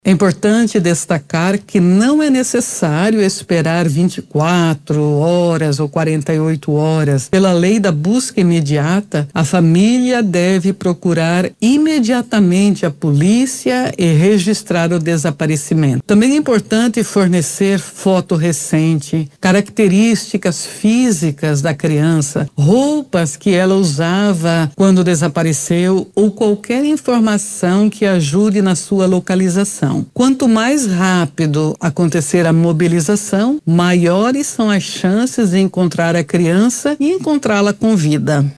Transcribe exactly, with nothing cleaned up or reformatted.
É importante destacar que não é necessário esperar vinte e quatro horas ou quarenta e oito horas. Pela lei da busca imediata, a família deve procurar imediatamente a polícia e registrar o desaparecimento. Também é importante fornecer foto recente, características físicas da criança, roupas que ela usava quando desapareceu ou qualquer informação que ajude na sua localização. Quanto mais rápido acontecer a mobilização, maiores são as chances de encontrar a criança e encontrá-la com vida.